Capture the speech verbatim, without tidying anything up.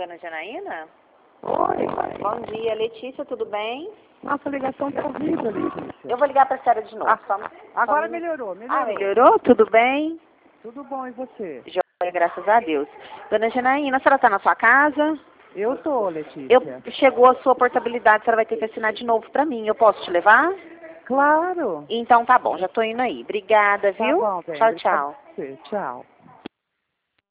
dona Janaína? Oi. Bom dia, Letícia, tudo bem? Nossa, a ligação tá horrível, Letícia. Eu vou ligar para a senhora de novo. Ah, só, agora só... melhorou, melhorou. Ah, melhorou? Tudo bem? Tudo bom, e você? Joia, graças a Deus. Dona Janaína, a senhora está na sua casa? Eu tô, Letícia. Eu, chegou a sua portabilidade, a senhora vai ter que assinar de novo para mim. Eu posso te levar? Claro. Então tá bom, já tô indo aí. Obrigada, Tá viu? bom, bem. Tchau, Obrigada tchau. a você. Tchau.